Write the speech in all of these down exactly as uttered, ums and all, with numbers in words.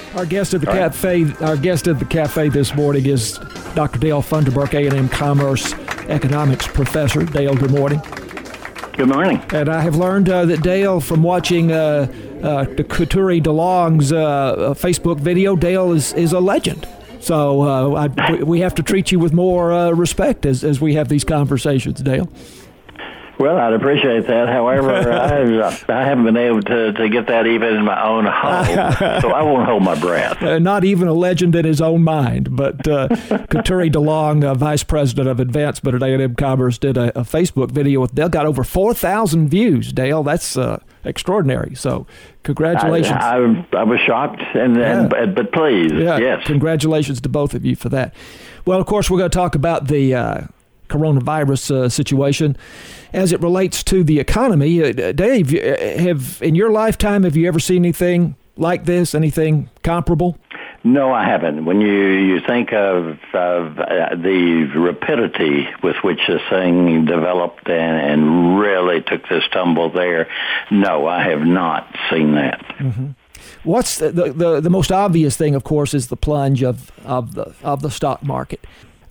Our guest at the All right. cafe, our guest at the cafe this morning is Doctor Dale Funderburk, A and M Commerce Economics Professor. Dale, good morning. Good morning. And I have learned uh, that Dale, from watching uh, uh, the Couturier DeLong's uh, Facebook video, Dale is, is a legend. So uh, I, we have to treat you with more uh, respect as, as we have these conversations, Dale. Well, I'd appreciate that. However, I, I haven't been able to, to get that even in my own home, so I won't hold my breath. Uh, not even a legend in his own mind, but uh, Couturier DeLong, uh, Vice President of Advancement at A and M Commerce, did a, a Facebook video with Dale. Got over four thousand views, Dale. That's uh, extraordinary. So congratulations. I, I, I was shocked, and, and Yeah. but, but please, Yeah, yes. Congratulations to both of you for that. Well, of course, we're going to talk about the uh, coronavirus uh, situation as it relates to the economy. Uh, Dave, have in your lifetime, have you ever seen anything like this, anything comparable? No, I haven't. When you, you think of, of uh, the rapidity with which this thing developed and, and really took this tumble there, no, I have not seen that. Mm-hmm. What's the, the, the, the most obvious thing, of course, is the plunge of, of, the, of the stock market.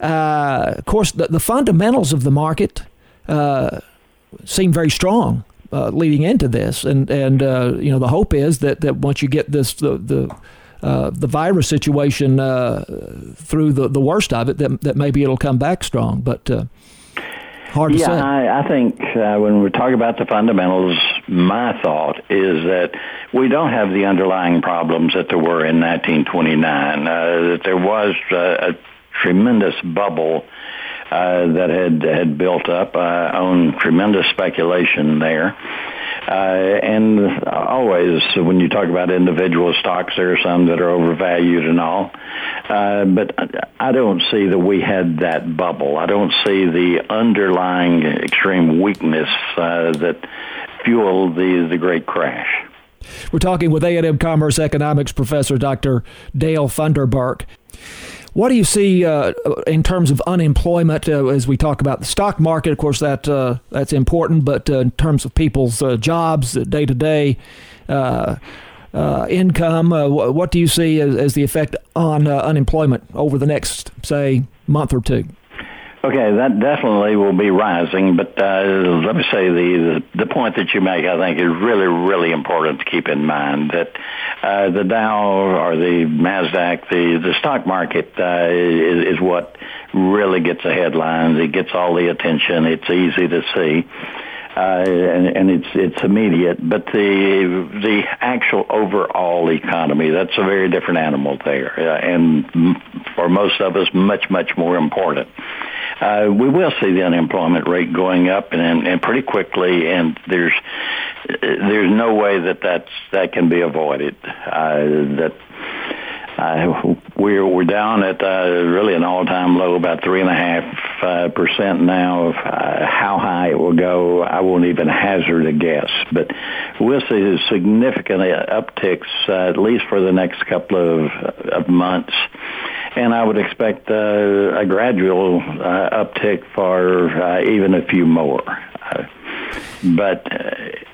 Uh, of course, the, the fundamentals of the market uh, seem very strong uh, leading into this, and and uh, you know the hope is that, that once you get this the the, uh, the virus situation uh, through the, the worst of it, that that maybe it'll come back strong, but uh, hard to yeah, say. I, I think uh, when we talk about the fundamentals, my thought is that we don't have the underlying problems that there were in nineteen twenty-nine. Uh, that there was uh, a tremendous bubble uh, that had had built up uh, on tremendous speculation there. Uh, and always, when you talk about individual stocks, there are some that are overvalued and all. Uh, but I don't see that we had that bubble. I don't see the underlying extreme weakness uh, that fueled the, the great crash. We're talking with A and M Commerce Economics Professor Doctor Dale Funderburk. What do you see uh, in terms of unemployment uh, as we talk about the stock market? Of course, that uh, that's important, but uh, in terms of people's uh, jobs, day to day income, uh, wh- what do you see as, as the effect on uh, unemployment over the next, say, month or two? Okay, that definitely will be rising, but uh, let me say the, the the point that you make, I think, is really, really important to keep in mind, that uh, the Dow or the NASDAQ, the, the stock market uh, is, is what really gets the headlines. It gets all the attention. It's easy to see. Uh, and, and it's it's immediate, but the the actual overall economy, that's a very different animal there, uh, and m- for most of us, much, much more important. Uh, we will see the unemployment rate going up and, and, and pretty quickly, and there's there's no way that that's, that can be avoided. Uh, that uh, we're we're down at uh, really an all-time low, about three and a half uh, percent now. Uh, how high it will go, I won't even hazard a guess. But we'll see significant upticks, uh, at least for the next couple of, of months. And I would expect uh, a gradual uh, uptick for uh, even a few more. Uh, but uh,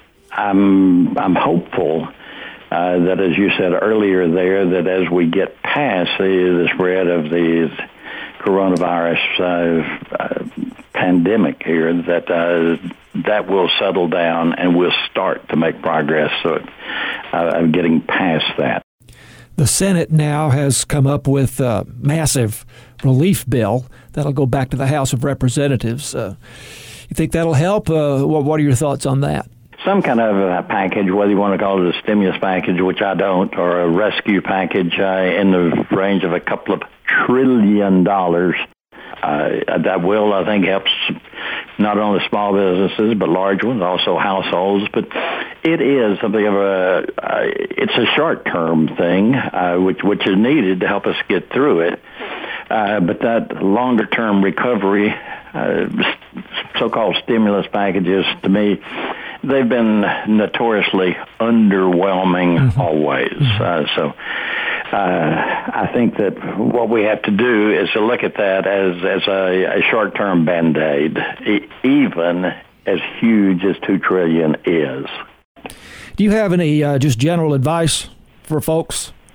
I'm I'm hopeful uh, that, as you said earlier there, that as we get past the, the spread of the coronavirus uh, uh, pandemic here, that uh, that will settle down and we'll start to make progress so, uh, of getting past that. The Senate now has come up with a massive relief bill that'll go back to the House of Representatives. Uh, you think that'll help? Uh, what, what are your thoughts on that? Some kind of a package, whether you want to call it a stimulus package, which I don't, or a rescue package uh, in the range of a couple of trillion dollars. Uh, that will, I think, help not only small businesses but large ones, also households. But it is something of a uh, it's a short-term thing, uh, which which is needed to help us get through it. Uh, but that longer-term recovery, uh, so-called stimulus packages, to me, they've been notoriously underwhelming mm-hmm. always. Mm-hmm. Uh, so. Uh, I think that what we have to do is to look at that as, as a, a short-term Band-Aid, e- even as huge as two trillion dollars is. Do you have any uh, just general advice for folks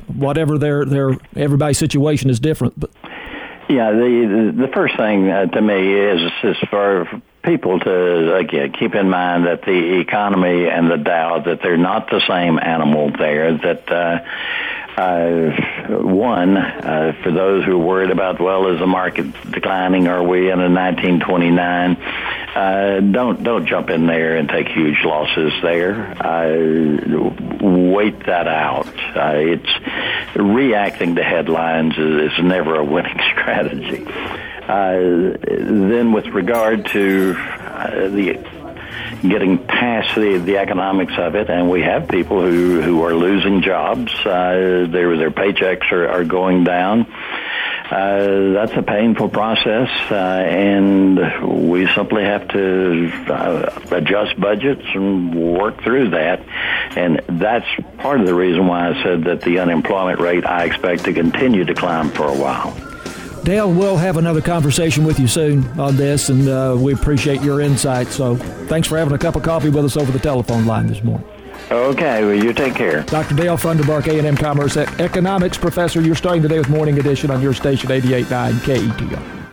whatever their their everybody's situation is different. But yeah, the the first thing uh, to me is is for people to again keep in mind that the economy and the Dow, that they're not the same animal there. That uh, uh, one, uh, for those who are worried about, well, is the market declining? Are we in a nineteen twenty-nine? Uh, don't don't jump in there and take huge losses there. Uh, wait that out. Uh, it's reacting to headlines is, is never a winning strategy. Uh, then, with regard to uh, the getting past the, the economics of it, and we have people who, who are losing jobs. Uh, their their paychecks are, are going down. Uh, that's a painful process, uh, and we simply have to uh, adjust budgets and work through that. And that's part of the reason why I said that the unemployment rate I expect to continue to climb for a while. Dale, we'll have another conversation with you soon on this, and uh, we appreciate your insight. So thanks for having a cup of coffee with us over the telephone line this morning. Okay, well, you take care. Doctor Dale Funderburk, A and M Commerce Economics Professor. You're starting today with Morning Edition on your station, eighty-eight point nine K E T R.